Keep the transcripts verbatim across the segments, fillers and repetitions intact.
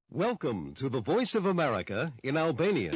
Welcome to the Voice of America in Albanian.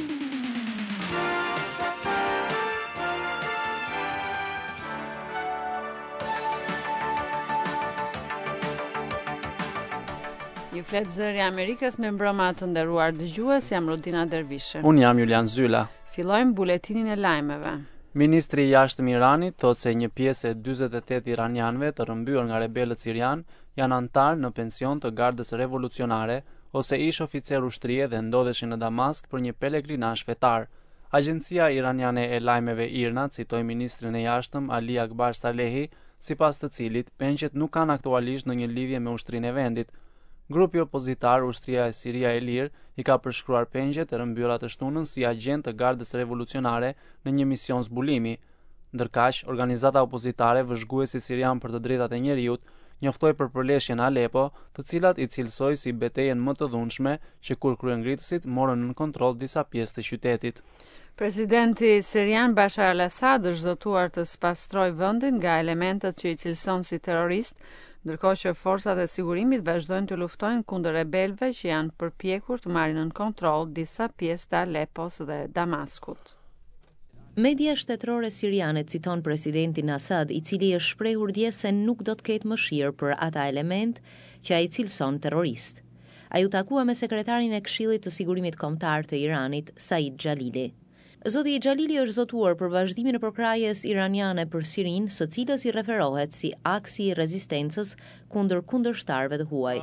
Ju flet zëri i Amerikës me mbrëma të nderuar dëgjues, jam Rodina Dervishe. Unë jam Julian Zyla. Fillojmë buletinin e lajmeve. Ministri i jashtëm i Iranit thotë se një pjesë e dyzet e tetë iranianëve të rrëmbyer nga rebelët sirian janë antar në pension të Gardës Revolucionare ose ish oficer ushtrie dhe ndodheshin në Damask për një pelegrinazh fetar. Agjencia iraniane e lajmeve I R N A citoi ministrin e jashtëm Ali Akbar Salehi, sipas të cilit pengjet nuk kanë aktualisht ndonjë lidhje me ushtrinë e vendit. Grupi opozitar Ushtria e Siria e Lirë I ka përshkruar pengjet e rrëmbyera të shtunën si agent të Gardës Revolucionare në një mision zbulimi. Ndërkaq, organizata opozitare Vëzhguesi Sirian për të drejtat e njerëzit njoftoi për përleshjen në Alepo, të cilat I cilësoi si betejën më të dhunshme që kur kryengritësit morën në kontroll disa pjesë të qytetit. Presidenti sirian Bashar al-Assad është zotuar të spastrojë vendin nga elementët që I cilëson si terrorist, ndërkohë që forcat e sigurimit vazhdojnë të luftojnë kundër rebelëve që janë përpjekur të marrin në kontroll disa pjesë të Alepos dhe Damaskut. Media shtetërore siriane citon presidentin Assad, I cili është shprehur dje se nuk do të ketë mëshirë për ata element që ai cilëson terrorist. Ai u takua me sekretarin e Këshillit të Sigurimit Kombëtar të Iranit, Said Jalili. Zoti Jalili është zotuar për vazhdimin e përkrahjes iraniane për Sirinë, së cilës I referohet si aksi I rezistencës kundër kundërshtarëve të huaj.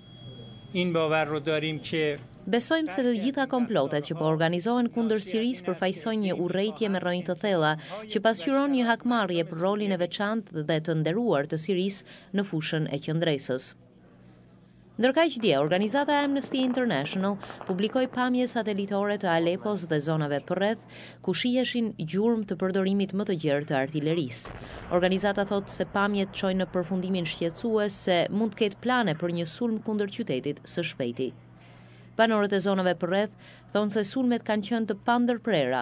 Besojmë se të gjitha komplotet që po organizohen kundër Sirisë përfaqësojnë një urrëtie me rrënjë të thella që pasqyron një hakmarrje për rolin e veçantë dhe të nderuar të Sirisë në fushën e qendresës. Ndërkaq dje, organizata Amnesty International publikoi pamje satelitore të Alepos dhe zonave përreth, ku shiheshin gjurmë të përdorimit më të gjerë të artillerisë. Organizata thotë se pamjet çojnë në përfundimin shqetësues se mund të ketë plane për një sulm kundër qytetit së shpejti. Banorët e zonave përreth thonë se sulmet kanë qenë të pandërprera.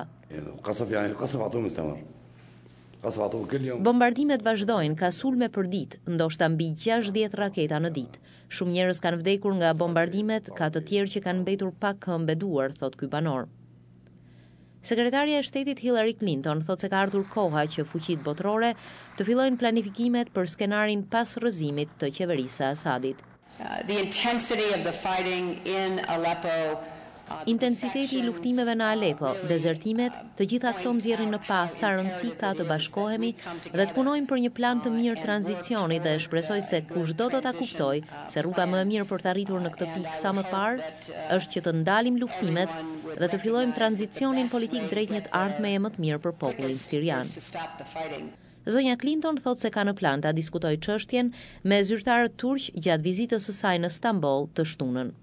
Bombardimet vazhdojnë, ka sulme për ditë, ndoshta mbi gjashtëdhjetë raketa në ditë. Shumë njerëz kanë vdekur nga bombardimet, ka të tjerë që kanë mbetur pa këmbë e duar, thot ky banor. Sekretaria e Shtetit Hillary Clinton thotë se ka ardhur koha që fuqitë botërore të fillojnë planifikimet për skenarin pas rrëzimit të qeverisë së Assadit. Uh, the intensity of the fighting in Aleppo Intensiteti I luftimeve në Alepo, dezertimet, të gjitha këto nxjerrin në pa sa rëndësi ka të bashkohemi dhe të punojmë për një plan të mirë tranzicioni dhe shpresoj se kushdo do ta kuptoj se rruga më e mirë për të arritur në këtë pikë sa më parë është që të ndalim luftimet dhe të fillojmë tranzicionin politik drejt një ardhmeje më të mirë për popullin sirian. Zonja Clinton thotë se ka në plan ta diskutojë çështjen me zyrtarët turq gjatë vizitës së saj në Stamboll të shtunën.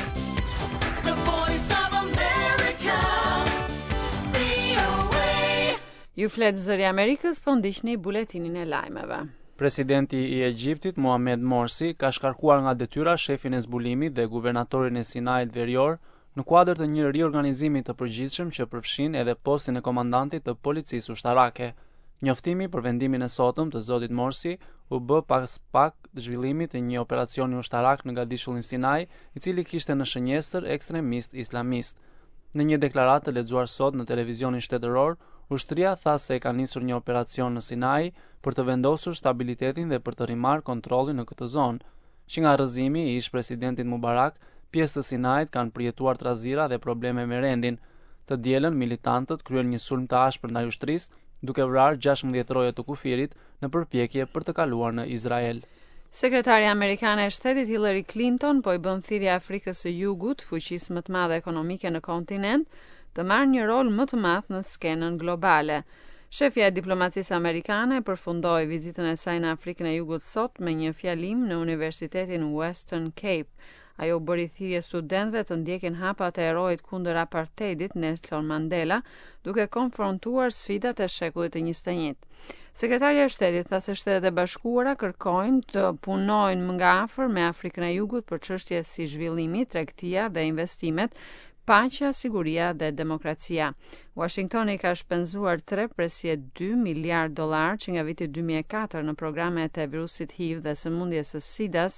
Ju flet zëri Amerikës, po ndiqni buletinin e lajmeve. Presidenti I Egjiptit Mohamed Morsi ka shkarkuar nga detyra shefin e zbulimit dhe guvernatorin e Sinait Verior në kuadër të një riorganizimi të përgjithshëm që përfshin edhe postin e komandantit të policisë ushtarake. Njoftimi për vendimin e sotëm të zotit Morsi u bë pas pak zhvillimit të një operacioni ushtarak në Gadishullin Sinai, I cili kishte në shënjestër ekstremist islamist. Në një deklaratë të lexuar sot në televizionin shtetëror, ushtria tha se ka nisur një operacion në Sinai për të vendosur stabilitetin dhe për të rimarrë kontrollin në këtë zonë. Që nga rrëzimi I ish presidentit Mubarak, pjesë të Sinait kanë përjetuar trazira dhe probleme me rendin. Të dielën militantët kryen një sulm të ashpër ndaj ushtrisë, duke vrarë gjashtëdhjetë roje të kufirit në përpjekje për të kaluar në Izrael. Sekretarja amerikane e Shtetit Hillary Clinton po I bën thirrje Afrikës së Jugut, fuqisë më të madhe ekonomike në kontinent, të marrë një rol më të madh në skenën globale. Shefja e diplomacisë amerikane përfundoi vizitën e saj në Afrikën e Jugut sot me një fjalim në Universitetin Western Cape. Ajo bëri thirrje studentëve të ndjekin hapat e erojit kundër apartheidit Nelson Mandela, duke konfrontuar sfidat e shekullit të njëzet e njëjtë. Sekretarja e Shtetit tha se Shtetet e Bashkuara kërkojnë të punojnë më nga afër me Afrikën e Jugut për çështje si zhvillimi, tregtia dhe investimet, paqja, siguria dhe demokracia. Washingtoni ka shpenzuar tre presje dy miliard dollar që nga viti dy mijë e katër në programet e virusit H I V dhe sëmundjes së SIDA-s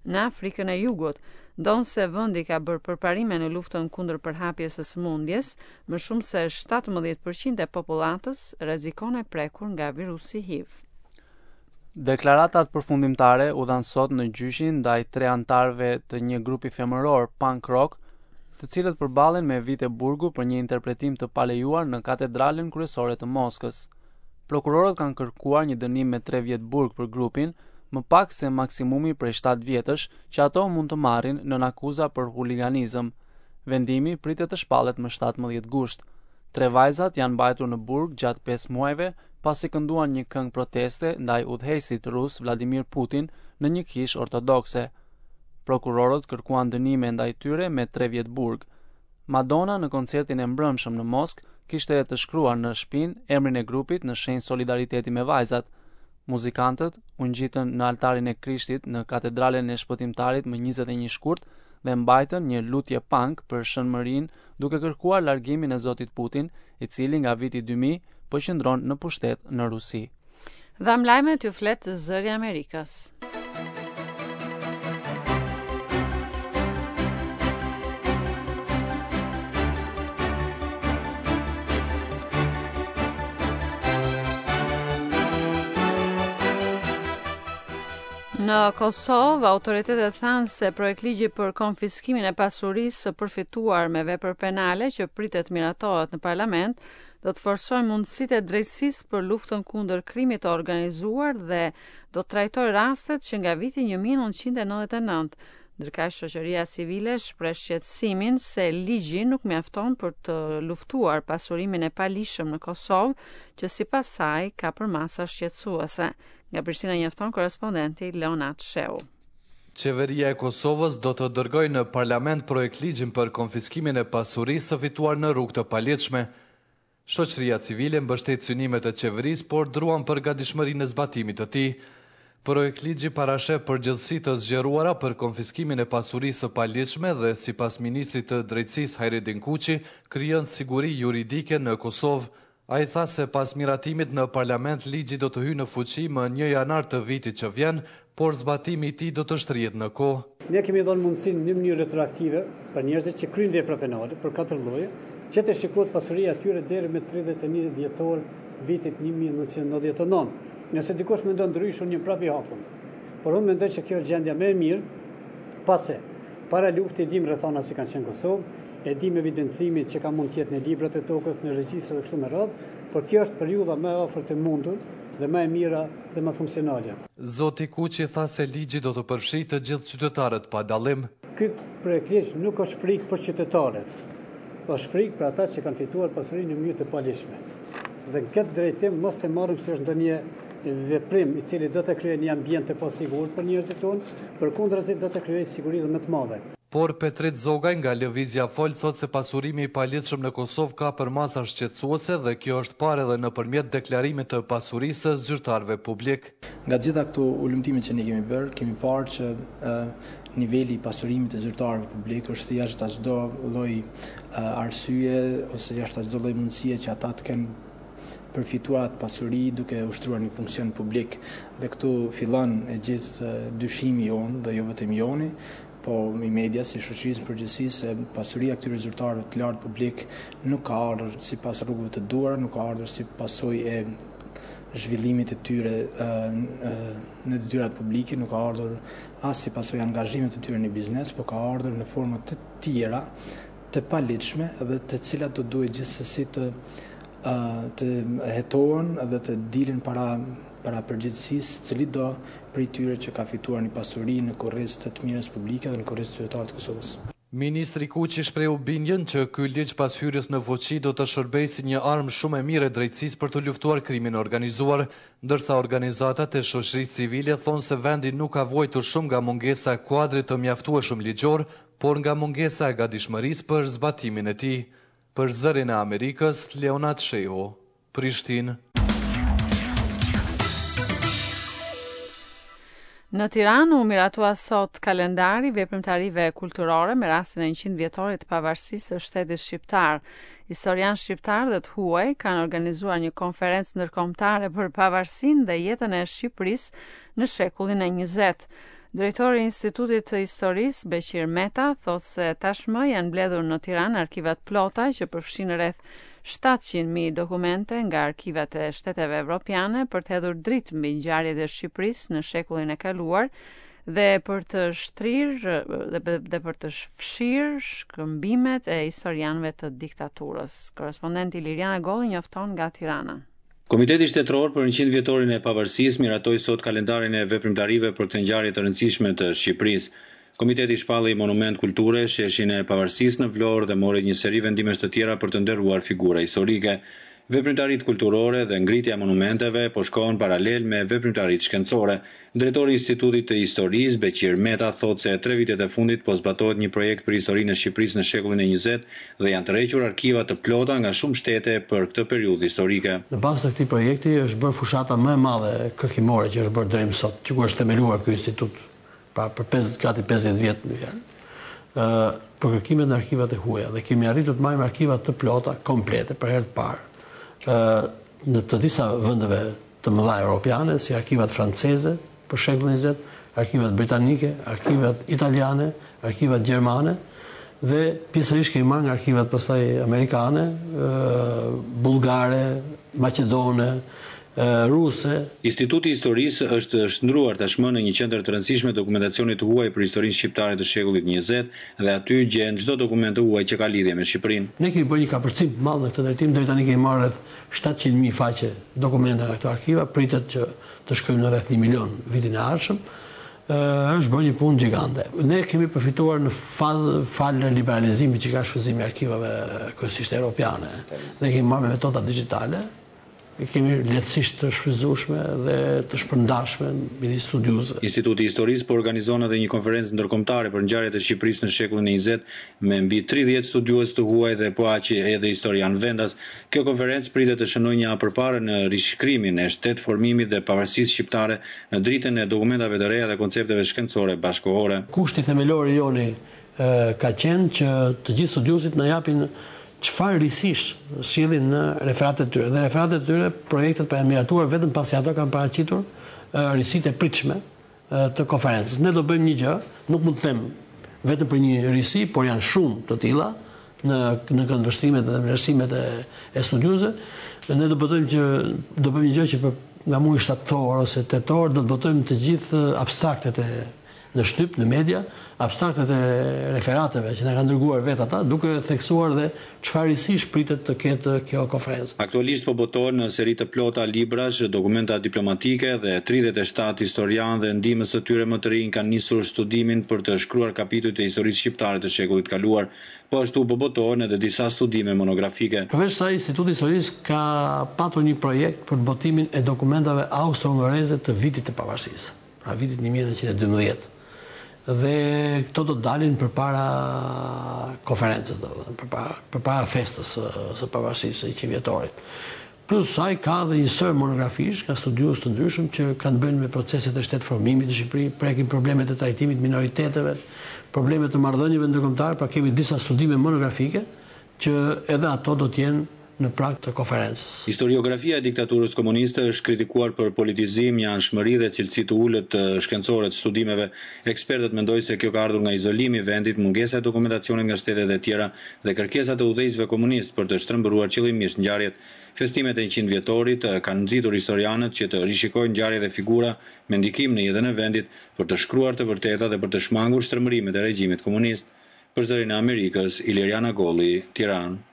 në Afrikën e Jugut, ndonse vendi ka bërë përparime në luftën kundër përhapjes së sëmundjes, më shumë se shtatëmbëdhjetë përqind e popullatës rrezikon e prekur nga virusi H I V. Deklaratat përfundimtare u dhanë sot në gjyshin ndaj tre antarëve të një grupi femëror punk rock, të cilët përballen me vite burgu për një interpretim të palejuar në katedralen kryesore të Moskës. Prokurorët kanë kërkuar një dënim me tre vjet burg për grupin, më pak se maksimumi prej shtatë vjetësh që ato mund të marrin nën akuza për huliganizëm. Vendimi pritet të shpallet më shtatëmbëdhjetë gusht. Tre vajzat janë mbajtur në burg gjatë pesë muajve pasi kënduan një këngë proteste ndaj udhëheqësit rus Vladimir Putin në një kishë ortodokse. Prokurorët kërkuan dënime ndaj tyre me tre vjet burg. Madonna në koncertin e mbrëmshëm në Moskë kishte të shkruar në shpinë emrin e grupit në shenjë solidariteti me vajzat. Muzikantët u ngjitën në altarin e Krishtit në katedralen e Shpëtimtarit më njëzet e një shkurt dhe mbajtën një lutje punk për shënmërinë, duke kërkuar largimin e Zotit Putin, i cili nga viti dy mijë po qëndron në pushtet në Rusi. Dham lajmet ju flet Zëri i Amerikës. Në Kosovë, autoritetet thanë se projektligji për konfiskimin e pasurisë së përfituar me vepër penale që pritet miratohet në parlament do të forsojë mundësitë e drejtësisë për luftën kundër krimit të organizuar dhe do të trajtojë rastet që nga viti një mijë e nëntëqind e nëntëdhjetë e nëntë. Ndërkaq shoqëria civile shpreh shqetësimin se ligji nuk mjafton për të luftuar pasurimin e palishëm në Kosovë, që sipas saj ka përmasa shqetësuese. Nga Prishtina njofton korespondenti Leonat Sheu. Qeveria e Kosovës do të dërgojë në parlament projekt ligjin për konfiskimin e pasurisë së fituar në rrugë të paligjshme. Shoqëria civile mbështet synimet e qeverisë, por druan për gatishmërinë e zbatimit të tij. Projekt ligji parasheh përgjegjësi të zgjeruara për konfiskimin e pasurisë së paligjshme dhe sipas ministrit të drejtësisë Hajredin Kuqi, krijon siguri juridike në Kosovë. Ai tha se pas miratimit në parlament ligji do të hyjë në fuqi më një janar të vitit që vjen, por zbatimi i tij do të shtrihet në kohë. Ne kemi dhënë mundësinë në mënyrë retroaktive për njerëzit që kryejnë vepra penale për katër lloje, që të shikohet pasuria e tyre deri me tridhjetë e një dhjetor vitit një mijë e nëntëqind e nëntëdhjetë e nëntë. Nëse dikush mendon ndryshe, unë jam prapë i hapur. Por unë mendoj se kjo është gjendja më e mirë, pasi para luftës dim rrethana si kanë qenë Kosovë, e dim evidencimin që ka mund të jetë në librat e tokës, në regjistra dhe kështu me radhë, por kjo është periudha më e afërt e mundur dhe më e mira dhe më funksionale. Zoti Kuqi tha se ligji do të përfshijë të gjithë qytetarët pa dallim. Ky projekt ligj nuk është frikë për qytetarët, është frikë për ata që kanë fituar pasurinë në mënyrë të palishme. Dhe në këtë drejtim mos të marrim se është ndonjë veprim i cili do të krijojë një ambient të pasigurt për njerëzit tonë, përkundrazi do të krijojë siguri dhe më të madhe. Por Petrit Zogaj nga Lëvizja Fol thot se pasurimi i paligjshëm në Kosovë ka përmasa shqetësuese dhe kjo është parë edhe nëpërmjet deklarimit të pasurisë së zyrtarëve publik. Nga gjitha këto ulëmtime që ne kemi bërë, kemi parë që uh, niveli i pasurimit të zyrtarëve publik është jashtë çdo lloj uh, arsye ose jashtë çdo lloj mundësie që ata të kenë përfituar pasuri duke ushtruar një funksion publik. Dhe këtu fillon e gjithë dyshimi jonë dhe jo vetëm joni, po i media si shoqërisë përgjithësi se pasuria këtyre zyrtarëve të lartë publik nuk ka ardhur sipas rrugëve të duara, nuk ka ardhur si pasojë e zhvillimit të tyre në detyrat publike, nuk ka ardhur as si pasojë e angazhimit të tyre në biznes, por ka ardhur në forma të tjera të paligjshme dhe të cilat do duhet gjithsesi të të hetohen dhe të dilin para para përgjegjësisë cili do prej tyre që ka fituar një pasuri në kurriz të të mirës publike dhe në kurriz të qytetarëve të Kosovës. Ministri Kuqi shprehu bindjen që ky ligj pas hyrjes në fuqi do të shërbejë si një armë shumë e mirë e drejtësisë për të luftuar krimin e organizuar, ndërsa organizatat e shoqërisë civile thonë se vendi nuk ka vojtur shumë nga mungesa e kuadrit të mjaftueshëm ligjor, por nga mungesa e gatishmërisë për zbatimin e tij. Për Zërin e Amerikës, Leonat Shehu, Prishtinë. Në Tiranë u miratua sot kalendari veprimtarive kulturore me rastin e njëqind vjetorit të pavarësisë së shtetit shqiptar. Historianë shqiptar dhe të huaj kanë organizuar një konferencë ndërkombëtare për pavarësinë dhe jetën e Shqipërisë në shekullin e njëzet. Drejtori i Institutit të Historisë Beqir Meta thotë se tashmë janë mbledhur në Tiranë arkivat plota që përfshin rreth shtatëqind mijë dokumente nga arkivat e shteteve evropiane për të hedhur dritë mbi ngjarjet e Shqipërisë në shekullin e kaluar dhe për të shtrirë dhe, dhe për të fshirë shkëmbimet e historianëve të diktaturës. Korrespondenti Liriana Golli njofton nga Tirana. Komiteti Shtetëror për njëqind vjetorin e pavarësisë miratoi sot kalendarin e veprimtarive për këtë ngjarje të rëndësishme të Shqipërisë. Komiteti shpalli monument kulture, sheshin e pavarësisë në Vlorë dhe mori një seri vendimesh të tjera për të nderuar figura historike. Veprimtaritë kulturore dhe ngritja e monumenteve po shkohen paralel me veprimtaritë shkencore. Drejtori i Institutit të Historisë Beqir Meta thotë se tre vitet e fundit po zbatohet një projekt për historinë e Shqipërisë në shekullin e njëzet dhe janë tërhequr arkiva të plota nga shumë shtete për këtë periudhë historike. Në bazë të këtij projekti është bërë fushata më e madhe kërkimore që është bërë deri më sot, që ku është themeluar ky institut pa për pesëdhjetë gati pesëdhjetë vjet më fjalë. Ë për kërkimet në arkivat e huaja dhe kemi arritur të marrim arkiva të plota komplete për herë të parë. Në të disa vendeve të mëdha europiane, si arkivat franceze për shekullin e njëzet, arkivat britanike, arkivat italiane, arkivat gjermane dhe pjesërisht kemi marrë nga arkivat pastaj amerikane, bullgare, maqedone, ruse. Instituti i Historisë është shndruar tashmë në një qendër të rëndësishme dokumentacionit të huaj për historinë shqiptare të shekullit njëzet dhe aty gjen çdo dokument të huaj që ka lidhje me Shqipërinë. Ne kemi bërë një kapërcim të madh në këtë drejtim, deri tani kemi marrë rreth shtatëqind mijë faqe dokumente nga këto arkiva, pritet që të shkojmë në rreth një milion vitin e ardhshëm. Është bërë një punë gjigante. Ne kemi përfituar në fazë falë liberalizimit që ka shfrytëzimi i arkivave kryesisht europiane. Ne kemi marrë me metoda digjitale, kemi lehtësisht të shfrytëzueshme dhe të shpërndashme midis studiosëve. Instituti i Historisë po organizon edhe një konferencë ndërkombëtare për ngjarjet e Shqipërisë në shekullin e njëzet me mbi tridhjetë studiues të huaj dhe po aq edhe historian vendas. Kjo konferencë pritet të shënojë një hap përpara në rishikrimin e shtetformimit dhe pavarësisë shqiptare në dritën e dokumentave të reja dhe koncepteve shkencore bashkëkohore. Kushti themelor i joni ka qenë që të gjithë studiuesit na japin çfarë risish sjellin në referatet e tyre. Dhe referatet e tyre, projektet për janë miratuar vetëm pasi ato kanë paraqitur risitë e pritshme të konferencës. Ne do bëjmë një gjë, nuk mund të them vetëm për një risi, por janë shumë të tilla në në këndvështrimet dhe vlerësimet e, e studiuesve. Ne do botojmë që do bëjmë një gjë që për, nga muaji shtator ose tetor do të botojmë të gjithë abstraktet e në shtyp, në media, abstraktet e referateve që na kanë dërguar vetë ata, duke theksuar dhe çfarë risish pritet të ketë kjo konferencë. Aktualisht po botohen në seri të plota librash, dokumenta diplomatike dhe tridhjetë e shtatë historianë dhe ndihmës së tyre më të rinj kanë nisur studimin për të shkruar kapitujt e historisë shqiptare të shekullit kaluar. Po ashtu po botohen edhe disa studime monografike. Përveç saj, Instituti i Historisë ka patur një projekt për botimin e dokumentave austro-ungëreze të vitit të pavarësisë, pra vitit një mijë e nëntëqind e dymbëdhjetë. Dhe këto do të dalin përpara konferencës, përpara përpara festës së pavarësisë së njëqind vjetorit. Plus saj ka dhe një sër monografish nga studiues të ndryshëm që kanë bënë me proceset e shtetformimit në Shqipëri, prekin problemet e trajtimit minoriteteve, problemet të marrëdhënieve ndërkombëtare, pra kemi disa studime monografike që edhe ato do të jenë në prag të konferencës. Historiografia e diktaturës komuniste është kritikuar për politizim, njanshmëri dhe cilësi të ulët të shkencore të studimeve. Ekspertët mendojnë se kjo ka ardhur nga izolimi i vendit, mungesa e dokumentacionit nga shtetet e tjera dhe kërkesat e udhëheqësve komunistë për të shtrembëruar qëllimisht ngjarjet. Festimet e njëqind vjetorit kanë nxitur historianët që të rishikojnë ngjarje dhe figura me ndikim në jetën e vendit për të shkruar të vërtetat dhe për të shmangur shtrembërimet e regjimit komunist. Për Zërin e Amerikës, Iliriana Golli, Tiranë.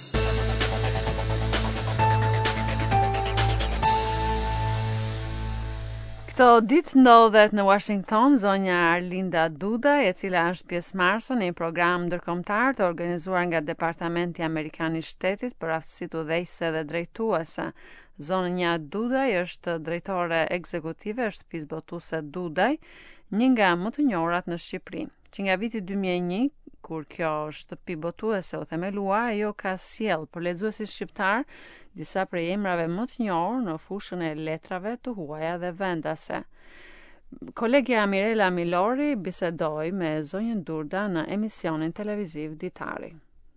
Këto ditë ndodhet në Washington zonja Arlinda Duda, e cila është pjesëmarrëse në një program ndërkombëtar të organizuar nga Departamenti Amerikan i Shtetit për aftësitë udhëheqëse dhe drejtuese. Zonja Dudaj është drejtore ekzekutive e shtëpisë botuese Dudaj, një nga më të njohurat në Shqipëri, që nga viti dy mijë e një, kur kjo shtëpi botuese u themelua, ajo ka sjell për lexuesit shqiptar disa prej emrave më të njohur në fushën e letrave të huaja dhe vendase. Kolegja Mirela Milori bisedoi me zonjën Durda në emisionin televiziv Ditari.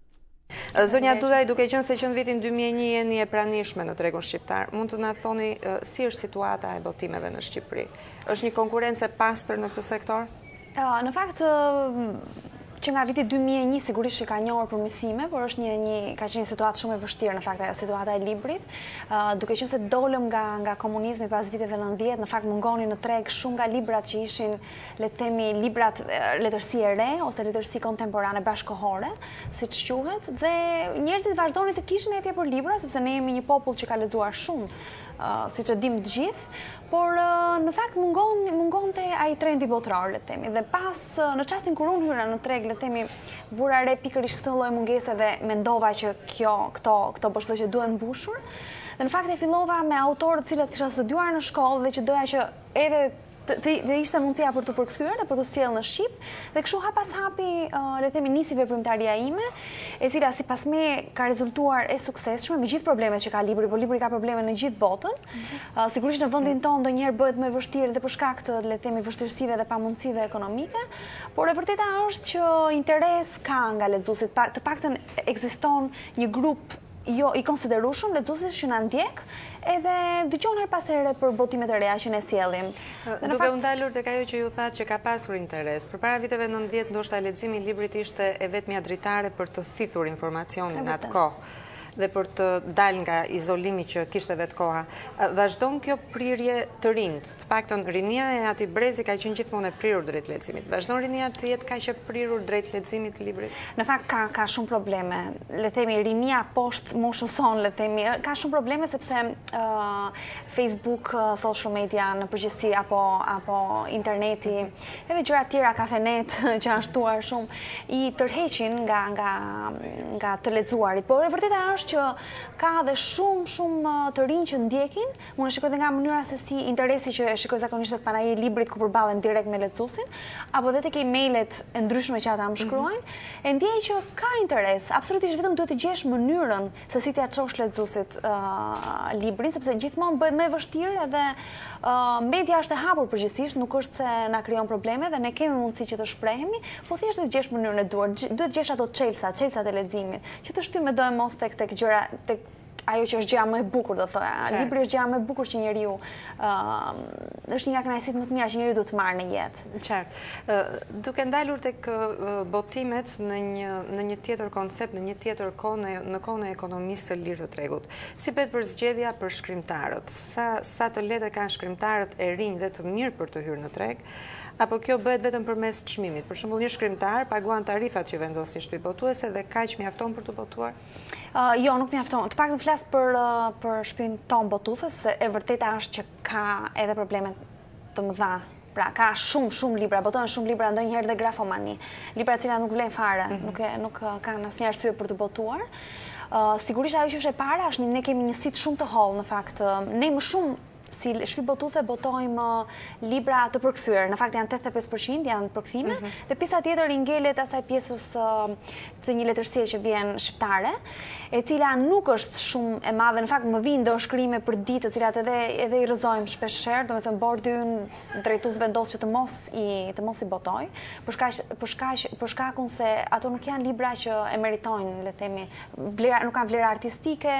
Zonja Dudaj, duke qenë se që në vitin dy mijë e një jeni e pranishme në tregun shqiptar, mund të na thoni uh, si është situata e botimeve në Shqipëri? Është një konkurrencë e pastër në këtë sektor? Uh, në fakt, uh, që nga viti dy mijë e një sigurisht që ka njohur për mësime, por është një, një ka qenë një situatë shumë e vështirë në fakt, situata e librit, uh, duke qenë se dolëm nga nga komunizmi pas viteve nëntëdhjetë, në fakt mungonin në treg shumë nga librat që ishin, le të themi, librat letërsi e re ose letërsi kontemporane bashkëkohore, siç quhet, dhe njerëzit vazhdonin të kishin etje për libra, sepse ne jemi një popull që ka lexuar shumë, uh, siç e dim të gjithë. Por në fakt mungon mungonte ai trendi botror, le të themi. Dhe pas në çastin kur unë hyra në treg, le të themi, vura re pikërisht këtë lloj mungese dhe mendova që kjo këto këto boshllëqe duhen mbushur. Dhe në fakt e fillova me autorët të cilët kisha studiuar në shkollë dhe që doja që edhe dhe ishte mundësia për të përkthyer dhe për të sjellë në shqip, dhe kështu hap pas hapi, le të themi, nisi veprimtaria ime, e cila sipas me ka rezultuar e suksesshme me gjithë problemet që ka libri, por libri ka probleme në gjithë botën. Uh, sigurisht në vendin tonë ndonjëherë bëhet më e vështirë dhe për shkak të, le të themi, vështirësive dhe pamundësive ekonomike, por e vërteta është që interes ka nga lexuesit, pa, të paktën ekziston një grup jo i konsiderueshëm lexuesit që na ndjek, edhe dëgjon her pas here për botimet e reja që ne sjellim. Duke u ndalur tek ajo që ju thatë që ka pasur interes, përpara viteve nëntëdhjetë ndoshta leximi i librit ishte e vetmja dritare për të thithur informacionin në atë kohë dhe për të dalë nga izolimi që kishte vetë koha. Vazhdon kjo prirje të rinjt, të paktën rinia e atij brezi ka qenë gjithmonë e prirur drejt leximit. Vazhdon rinia të jetë kaq e prirur drejt leximit të librit? Në fakt ka ka shumë probleme. Le të themi rinia poshtë moshës son, le të themi, ka shumë probleme sepse uh, Facebook, uh, social media në përgjithësi apo apo interneti, edhe gjëra të tjera, kafenet që janë shtuar shumë, i tërheqin nga nga nga të lexuarit. Por e vërteta është që ka dhe shumë shumë të rinj që ndjekin. Unë e shikoj nga mënyra se si interesi që e shikoj zakonisht tek panajiri i librit ku përballem direkt me lexuesin, apo edhe tek emailet e ndryshme që ata më shkruajnë, mm-hmm. e ndjej që ka interes. Absolutisht vetëm duhet të gjesh mënyrën se si t'ia çosh lexuesit uh, librin, sepse gjithmonë bëhet më e vështirë edhe uh, media është e hapur përgjithsisht, nuk është se na krijon probleme dhe ne kemi mundësi që të shprehemi, po thjesht të gjesh mënyrën e duhur. Duhet të gjesh ato çelsa, çelsat e leximit, që të shtyn me do e mos tek tek gjëra, tek ajo që është gjëja më e bukur, do thoya. Libri është gjëja më e bukur që njeriu uh, është një nga kënaqësitë më të mira që njeriu duhet të marrë në jetë. Qartë. Uh, duke ndalur tek uh, botimet në një në një tjetër koncept, në një tjetër kohë, në, në kohën e ekonomisë së lirë të tregut. Si bëhet për zgjedhja për shkrimtarët? Sa sa të lehtë kanë shkrimtarët e rinj dhe të mirë për të hyrë në treg? Apo kjo bëhet vetëm përmes çmimit? Për shembull, një shkrimtar paguan tarifat që vendosin shtëpi botuese dhe kaq mjafton për të botuar? Uh, jo, nuk mjafton. Të paktën flas për uh, për shtëpinë tonë botuese, sepse e vërteta është që ka edhe probleme të mëdha. Pra, ka shumë, shumë libra, botohen shumë libra, ndonjëherë dhe grafomani. Libra të cilat nuk vlen fare, mm-hmm. nuk, e, nuk kanë asnjë arsye për të botuar. Uh, sigurisht ajo që është e para është ne kemi një sit shumë të hollë, në fakt. Uh, ne më shumë si shtëpi botuese botojmë libra të përkthyer. Në fakt janë tetëdhjetë e pesë përqind janë përkthime, mm-hmm. dhe pjesa tjetër i ngelet asaj pjesës uh, të një letërsie që vjen shqiptare, e cila nuk është shumë e madhe. Në fakt më vijnë do shkrime për ditë, të cilat edhe edhe i rrëzojmë shpeshherë, domethënë bordi ynë drejtues vendos që të mos i të mos i botoj, për shkak për shkak për shkakun se ato nuk janë libra që e meritojnë, le të themi, vlera, nuk kanë vlerë artistike,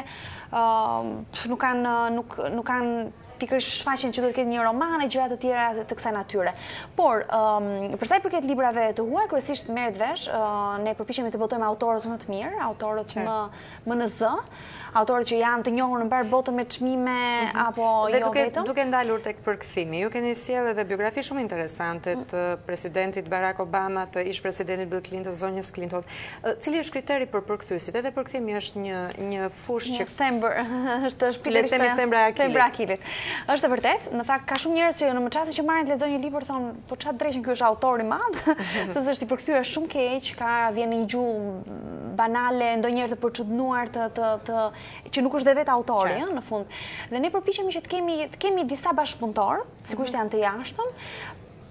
uh, nuk kanë nuk nuk kanë pikërisht shfaqjen që do të ketë një roman e gjëra të tjera të kësaj natyre. Por, um, për sa i përket librave të huaj, kryesisht merret vesh, uh, ne përpiqemi të botojmë autorët më të mirë, autorët më më në zë, autorët që janë të njohur në mbar botën me çmime mm-hmm. apo dhe jo duke, vetëm. Duke ndalur tek përkthimi, ju keni sjellë edhe biografi shumë interesante të presidentit Barack Obama, të ish-presidentit Bill Clinton, zonjës Clinton. Cili është kriteri për përkthyesit? Edhe përkthimi është një një fushë që thembër, është pikërisht thembra e thembra e akilit. Është e vërtet, në fakt ka shumë njerëz që në çastin që marrin të lexojnë një libër thonë, po çfarë drejshën ky është autor i madh, sepse është i përkthyer shumë keq, ka vjen një gjuhë banale, ndonjëherë të përçudnuar të të të që nuk është dhe vetë autori, ëh, në fund. Dhe ne përpiqemi që të kemi të kemi disa bashkëpunëtor, sigurisht janë të jashtëm,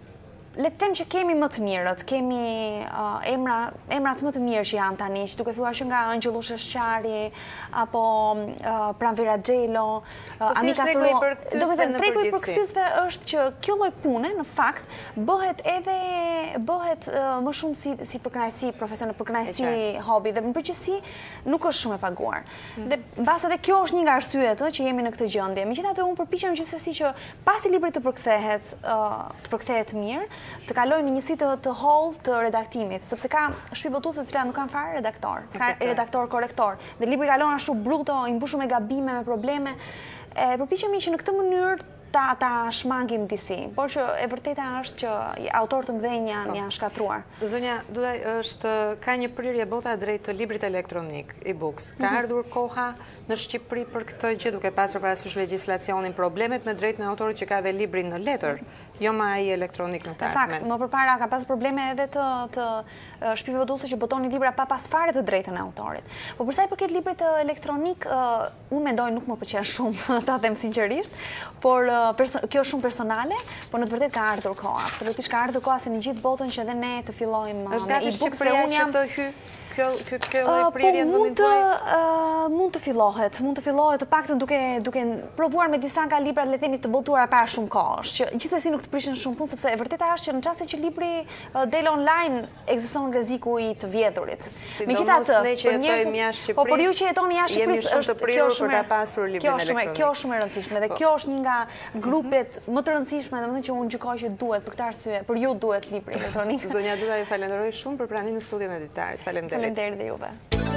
le të them që kemi më të mirët, kemi uh, emra, emrat më të mirë që janë tani, që duke filluar që nga Angjëllu Sheshqari, apo uh, Pranvera Xhelo, uh, Anika Suro. Do të thënë tregu i përkthyesve është që kjo lloj pune në fakt bëhet edhe bëhet uh, më shumë si si përkënaqësi profesionale, përkënaqësi hobi dhe në përgjithësi nuk është shumë e paguar. Hmm. Dhe mbas edhe kjo është një nga arsyet që jemi në këtë gjendje. Megjithatë unë përpiqem gjithsesi që pasi libri të përkthehet, uh, të përkthehet mirë, të kalojnë në njësi të, të holl të redaktimit, sepse ka shtëpi botuese të cilat nuk kanë fare redaktor, ka redaktor korrektor, dhe libri kalon ashtu bruto, i mbushur me gabime, me probleme. E përpiqemi që në këtë mënyrë ta ta shmangim disi, por që e vërteta është që autorët të mëdhenj janë janë shkatruar. Zonja Dudaj, është ka një prirje bota drejt të librit elektronik, e-books. Ka ardhur koha në Shqipëri për këtë gjë, duke pasur parasysh legjislacionin, problemet me drejtën e autorit që ka dhe librin në letër, jo ma ai elektronik në tarmen. Sakt, më përpara ka pas probleme edhe të, të shtëpive botuese që botonin libra pa pas fare të drejtën e autorit. Po për sa i përket librit elektronik, uh, unë mendoj nuk më pëlqen shumë, ta them sinqerisht, por uh, kjo është shumë personale, por në të vërtetë ka ardhur koha. Absolutisht ka ardhur koha se në gjithë botën që edhe ne të fillojmë uh, me e-books dhe unë jam të hy kjo kjo kjo lloj prirje në vendin tuaj. Mund të fillohet, mund të fillohet të paktën duke duke provuar me disa nga librat le të themi të botuara para shumë kohësh, që gjithsesi nuk të prishin shumë punë, sepse e vërteta është që në çastin që libri del online ekziston rreziku i të vjedhurit. Megjithatë, ne që jetojmë jashtë Shqipërisë, po për ju që jetoni jashtë Shqipërisë është kjo është për ta pasur librin elektronik. Kjo është shumë e rëndësishme dhe kjo është një nga grupet më të rëndësishme, domethënë që unë gjykoj që duhet për këtë arsye, për ju duhet libri elektronik. Zonja Duda, ju falenderoj shumë për pranimin në studion e Ditarit. Faleminderit. Faleminderit dhe juve.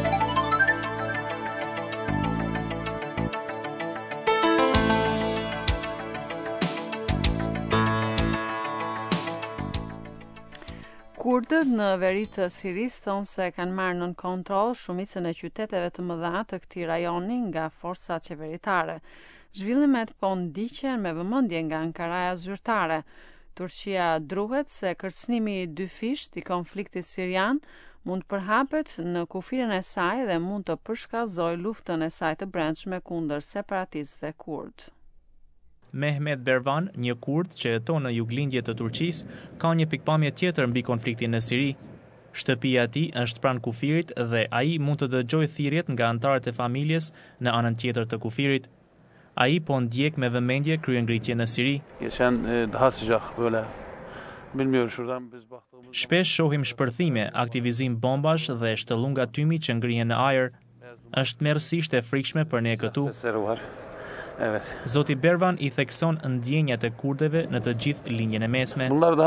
Kurdët në veri të Sirisë thonë se kanë marrë nën kontroll shumicën e qyteteve të mëdha të këtij rajoni nga forcat qeveritare. Zhvillimet po ndiqen me vëmendje nga Ankaraja zyrtare. Turqia druhet se kërcënimi i dy fisht i konfliktit sirian mund përhapet në kufirin e saj dhe mund të përshkallëzojë luftën e saj të brendshme kundër separatistëve kurd. Mehmet Bervan, një kurd që jeton në juglindje të Turqisë, ka një pikpamje tjetër mbi konfliktin në Siri. Shtëpia e tij është pranë kufirit dhe ai mund të dëgjojë thirrjet nga anëtarët e familjes në anën tjetër të kufirit. Ai po ndjek me vëmendje kryengritje në Siri. Shpesh shohim shpërthime, aktivizim bombash dhe shtëllunga tymi që ngrihen në ajër. Është merrsisht e frikshme për ne këtu. Zoti Bervan i thekson ndjenjat e kurdeve në të gjithë linjën e mesme.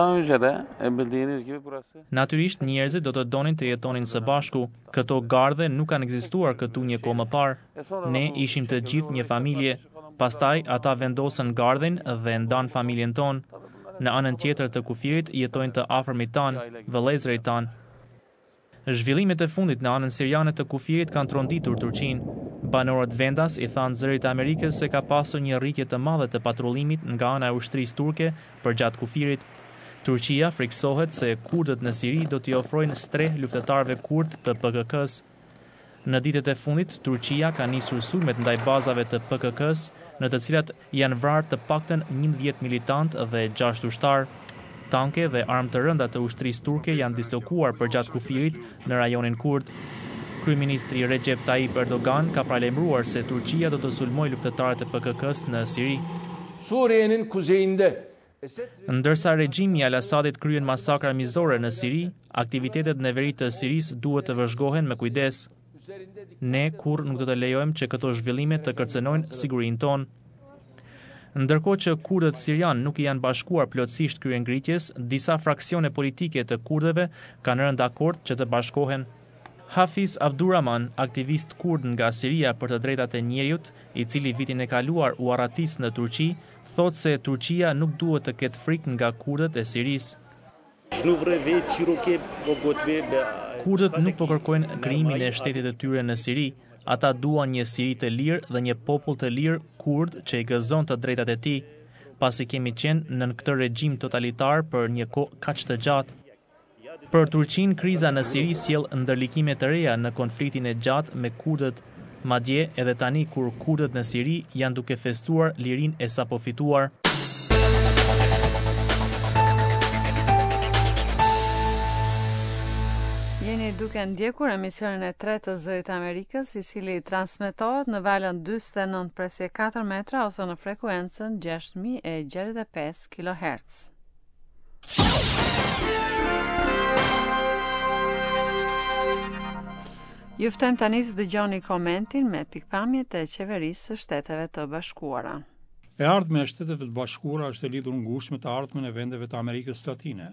Natyrisht njerëzit do të donin të jetonin së bashku. Këto gardhe nuk kanë ekzistuar këtu një kohë më parë. Ne ishim të gjithë një familje. Pastaj ata vendosën gardhin dhe ndan familjen tonë. Në anën tjetër të kufirit jetojnë të afërmit tanë, vëllezërit tanë. Zhvillimet e fundit në anën siriane të kufirit kanë tronditur Turqinë. Banorët vendas i thanë zërit e Amerikës se ka pasur një rritje të madhe të patrullimit nga ana e ushtrisë turke përgjatë kufirit. Turqia friksohet se kurdët në Siri do t'i ofrojnë streh luftëtarëve kurd të P K K-s. Në ditët e fundit, Turqia ka nisur sulmet ndaj bazave të P K K-s, në të cilat janë vrarë të paktën njëmbëdhjetë militant dhe gjashtë ushtar. Tanke dhe armë të rënda të ushtrisë turke janë dislokuar përgjatë kufirit në rajonin kurd. Kryeministri Recep Tayyip Erdogan ka paralajmëruar se Turqia do të sulmojë luftëtarët e P K K-s në Siri. Suriye'nin kuzeyinde Ndërsa regjimi i Al-Asadit kryen masakra mizore në Siri, aktivitetet në veri të Sirisë duhet të vëzhgohen me kujdes. Ne kur nuk do të lejojmë që këto zhvillime të kërcënojnë sigurinë tonë. Ndërkohë që kurdët sirian nuk i janë bashkuar plotësisht kryengritjes, disa fraksione politike të kurdëve kanë rënë dakord që të bashkohen. Hafiz Abdurrahman, aktivist kurd nga Siria për të drejtat e njerëzit, i cili vitin e kaluar u arratis në Turqi, thotë se Turqia nuk duhet të ketë frikë nga kurdët e Sirisë. Kurdët nuk po kërkojnë krijimin e shtetit të tyre në Siri. Ata duan një Siri të lirë dhe një popull të lirë kurd që i gëzon të drejtat e tij, pasi kemi qenë në këtë regjim totalitar për një kohë kaq të gjatë. Për Turqinë, kriza në Siri sjell ndërlikime të reja në konfliktin e gjatë me kurdët, madje edhe tani kur kurdët në Siri janë duke festuar lirinë e sapo fituar. duke ndjekur emisionin e tretë të Zërit Amerikës, i cili transmetohet në valën dyzet e nëntë presje katër metra ose në frekuencën gjasht mijë e gjashtëdhjetë e pesë kilohertz. Ju ftojmë tani të dëgjoni komentin me pikpamjet e qeverisë së Shteteve të Bashkuara. E ardhmja e Shteteve të Bashkuara është e lidhur ngushtë me të ardhmen e vendeve të Amerikës Latine.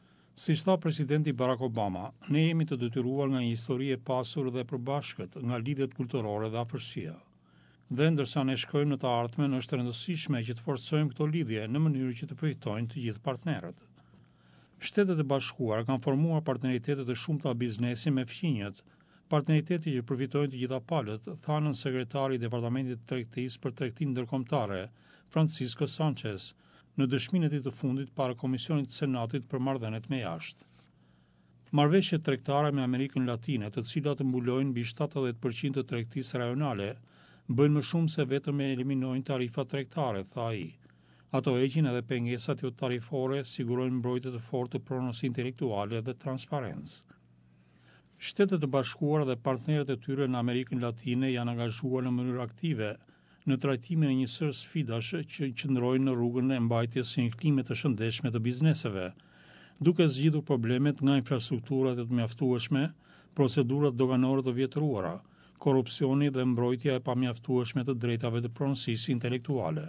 Siç tha presidenti Barack Obama, ne jemi të detyruar nga një histori e pasur dhe e përbashkët, nga lidhjet kulturore dhe afërsia. Dhe ndërsa ne shkojmë në të ardhmen, është rëndësishme që të forcojmë këto lidhje në mënyrë që të përfitojnë të gjithë partnerët. Shtetet e Bashkuara kanë formuar partneritete të shumta biznesi me fqinjët, partneriteti që përfitojnë të gjitha palët, thanën sekretari i Departamentit të Tregtisë për Tregtinë Ndërkombëtare, Francisco Sanchez, në dëshminë e tij të fundit para Komisionit të Senatit për marrëdhëniet me jashtë. Marrëveshjet tregtare me Amerikën Latine, të cilat mbulojnë mbi shtatëdhjetë përqind të tregtisë rajonale, bëjnë më shumë se vetëm e eliminojnë tarifat tregtare, tha ai. Ato heqin edhe pengesat jo tarifore, sigurojnë mbrojtje të fortë të pronës intelektuale dhe transparencë. Shtetet e Bashkuara dhe partnerët e tyre në Amerikën Latine janë angazhuar në mënyrë aktive në trajtimin e një sër sfidash që qëndrojnë në rrugën e mbajtjes së një klime të shëndetshme të bizneseve, duke zgjidhur problemet nga infrastrukturat e të mjaftueshme, procedurat doganore të vjetëruara, korrupsioni dhe mbrojtja e pamjaftueshme të drejtave të pronësisë intelektuale.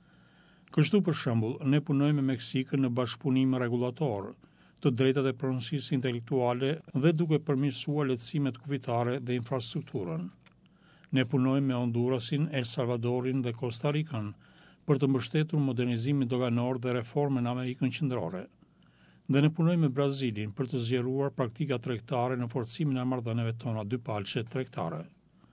Kështu për shembull, ne punojmë me Meksikën në bashkëpunim rregullator të drejtat e pronësisë intelektuale dhe duke përmirësuar lehtësimet kufitare dhe infrastrukturën. Ne punojmë me Hondurasin, El Salvadorin dhe Costa Rican për të mbështetur modernizimin doganor dhe reformën në Amerikën Qendrore. Dhe ne punojmë me Brazilin për të zgjeruar praktika tregtare në forcimin e marrëdhënieve tona dypalçe tregtare.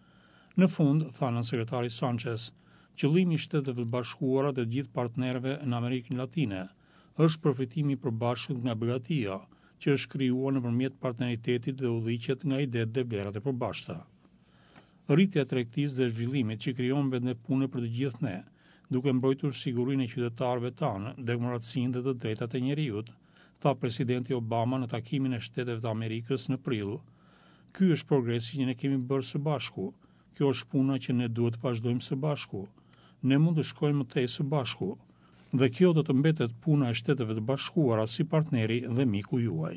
Në fund, thanën sekretari Sanchez, qëllimi i Shteteve të Bashkuara dhe gjithë partnerëve në Amerikën Latine është përfitimi i përbashkët nga begatia që është krijuar nëpërmjet partneritetit dhe udhëhiqet nga idetë dhe vlerat e përbashkëta. Rritja e tregtisë dhe zhvillimit që krijon vende pune për të gjithë ne, duke mbrojtur sigurinë e qytetarëve tanë, demokracinë dhe të drejtat e njerëzit, tha presidenti Obama në takimin e Shteteve të Amerikës në prill. Ky është progresi që ne kemi bërë së bashku. Kjo është puna që ne duhet të vazhdojmë së bashku. Ne mund të shkojmë më tej së bashku. Dhe kjo do të mbetet puna e Shteteve të Bashkuara si partneri dhe miku juaj.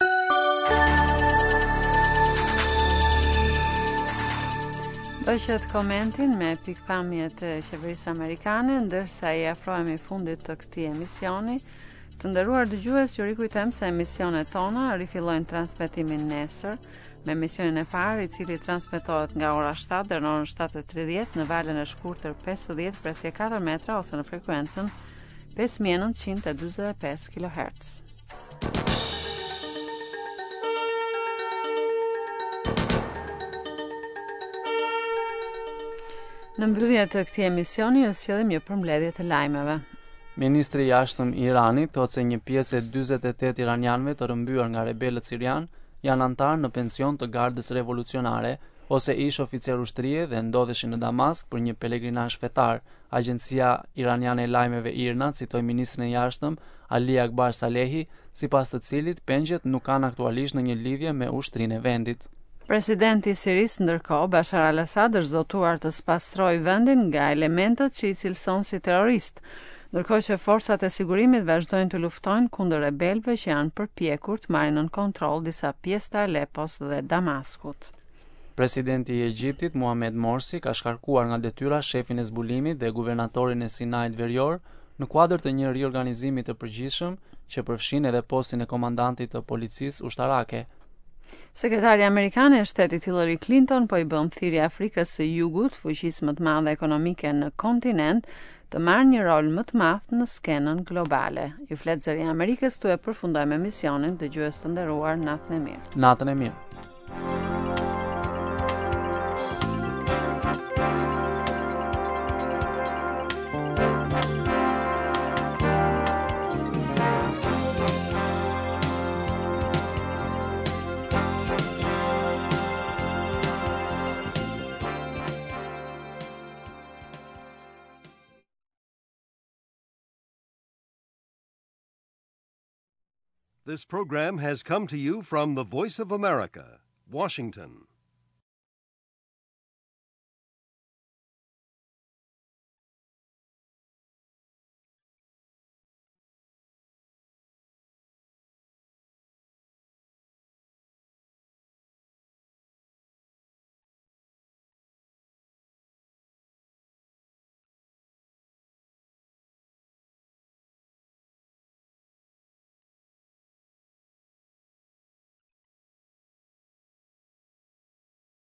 Do qëtë komentin me pikpamjet e qeverisë amerikane, ndërsa i afrohemi fundit të këtij emisioni. Të nderuar dëgjues, ju rikujtojmë se emisionet tona rifillojnë transmetimin nesër, me emisionin e parë i cili transmetohet nga ora shtatë deri në orën shtatë e tridhjetë në valën e shkurtër pesëdhjetë presje katër metra ose në frekuencën pesë mijë e nëntëqind e dyzet e pesë kilohertz. Në mbyllje të këtij emisioni, ju sjellim një përmbledhje të lajmeve. Ministri i Jashtëm i Iranit thotë se një pjesë e dyzet e tetë iranianëve të rrëmbyer nga rebelët sirian janë antarë në pension të Gardës Revolucionare ose ish oficer ushtrie dhe ndodheshin në Damask për një pelegrinazh fetar. Agjencia iraniane e lajmeve IRNA citoi ministrin e Jashtëm Ali Akbar Salehi, sipas të cilit pengjet nuk kanë aktualisht në një lidhje me ushtrinë e vendit. Presidenti i Sirisë ndërkohë Bashar al-Assad është zotuar të spastrojë vendin nga elementët që i cilëson si terrorist, ndërkohë që forcat e sigurimit vazhdojnë të luftojnë kundër rebelëve që janë përpjekur të marrin nën kontroll disa pjesë të Alepos dhe Damaskut. Presidenti i Egjiptit Mohamed Morsi ka shkarkuar nga detyra shefin e zbulimit dhe guvernatorin e Sinait Verior në kuadër të një riorganizimi të përgjithshëm që përfshin edhe postin e komandantit të policisë ushtarake. Sekretari amerikan e shtetit Hillary Clinton po i bën thirrje Afrikës së Jugut, fuqisë më të madhe ekonomike në kontinent, të marrë një rol më të madh në skenën globale. Ju flet zëri i Amerikës, tu e përfundojmë emisionin, dëgjues të nderuar, natën e mirë. Natën e mirë. This program has come to you from the Voice of America, Washington.